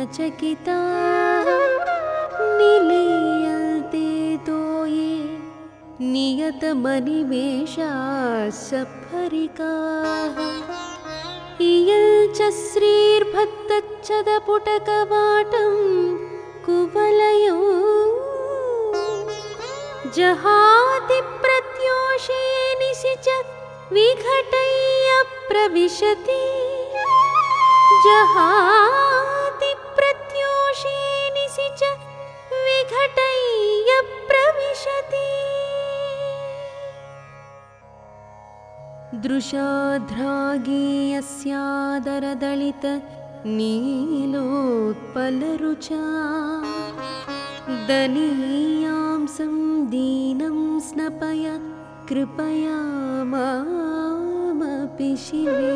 चकिताः निलीयन्ते तो ये नियतमनिमेषाः सफरिकाः इयं च श्रीर्भक्तच्छदपुटकवाटं कुवलयो जहाति प्रत्योषे निशि च विघटय्य प्रविशति जहाति प्रत्योषे निशि च विघटय्य प्रविशति दृशाध्रागीयस्यादरदलित नीलोत्पलरुचा दनीयांसं दीनं स्नपय कृपया मामपि शिवे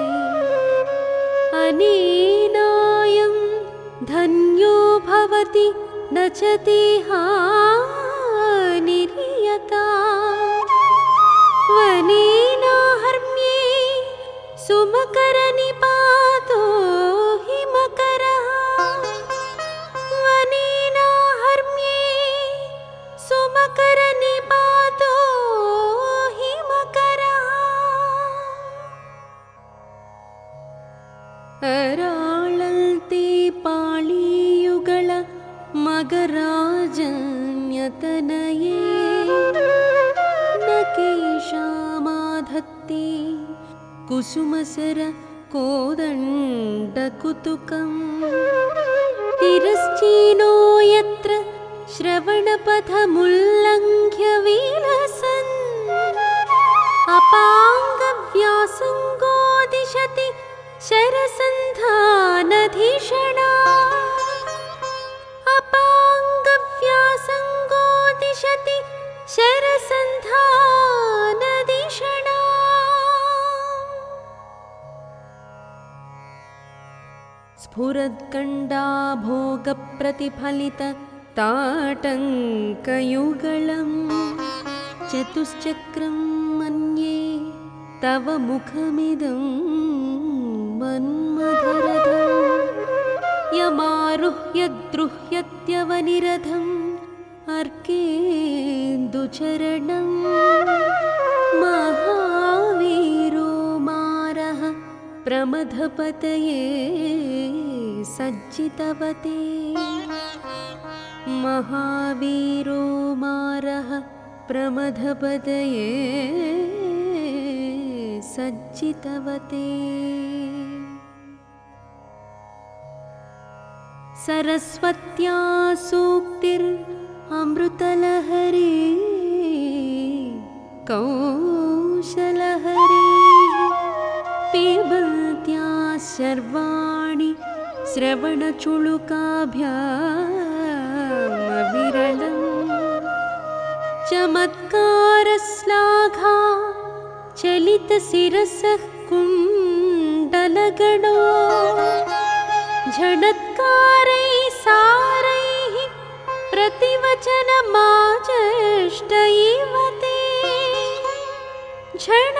अनेनायं धन्यो भवति न च हानिर्यता वनेनाहर्म्ये सुमकरनिपातो हिमकरः वनेनाहर्म्ये सुमकरनिपातो हिमकरः अराळल्ते पाळीयुಗಳ मगराजन्यतनये न केशामाधत्ते कुसुमसर कोदण्डकुतुकं तिरश्चीनो यत्र श्रवणपथमुल्लङ्घ्य विलसन् अपाङ्गव्यासङ्गो दिशति शरसन्धानधिषणा अपाङ्गव्यासङ्गो दिशति शरसन्धानधिषणा स्फुरद्गण्डाभोगप्रतिफलित ताटङ्कयुगलं चतुश्चक्रं मन्ये तव मुखमिदं मन्मथरथं यमारुह्य द्रुह्यत्यवनिरथम् अर्केन्दुचरणं महावीरो मारः प्रमथपतये सज्जितवते महावीरो मारः प्रमथपतये सज्जितवते सरस्वत्या सूक्तिरमृतलहरी कौशलहरी पिबन्त्या सर्वाणि श्रवणचुळुकाभ्यामविरलं चमत्कारश्लाघा चलितशिरसः कुण्डलगणो झणत्कारैः सारैः प्रतिवचनमाचष्ट इव ते झण